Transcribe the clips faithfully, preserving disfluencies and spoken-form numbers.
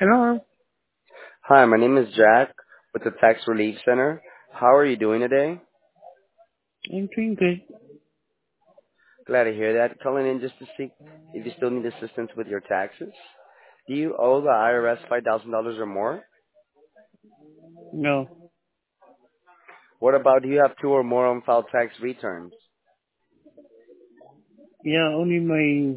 Hello. Hi, my name is Jack with the Tax Relief Center. How are you doing today? I'm doing good. Glad to hear that. Calling in just to see if you still need assistance with your taxes. Do you owe the I R S five thousand dollars or more? No. What about do you have two or more unfiled tax returns? Yeah, only my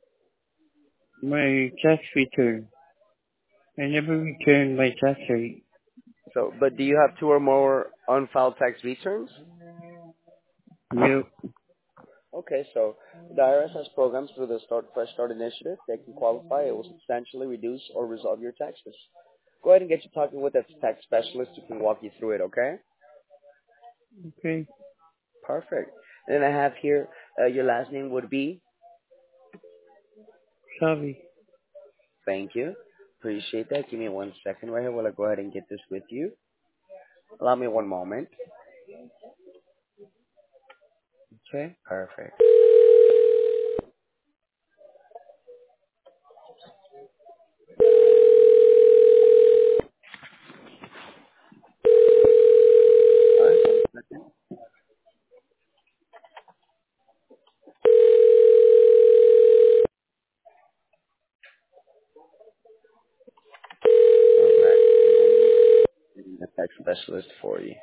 my tax return. I never returned my tax rate. So, but do you have two or more unfiled tax returns? Yep. Okay, so the I R S has programs through the Start Fresh Start initiative that can qualify. It will substantially reduce or resolve your taxes. Go ahead and get you talking with a tax specialist who can walk you through it, okay? Okay. Perfect. And then I have here, uh, your last name would be, Sorry. thank you. Appreciate that. Give me one second right here while I go ahead and get this with you. Allow me one moment. Okay, perfect. All right, one second. All right. Getting a tax specialist for you.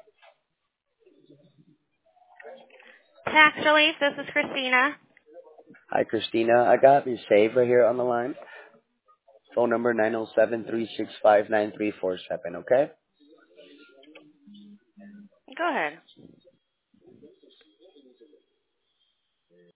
Tax Relief, this is Christina. Hi, Christina. I got you saved right here on the line. Phone number nine zero seven three six five nine three four seven. Okay. Go ahead.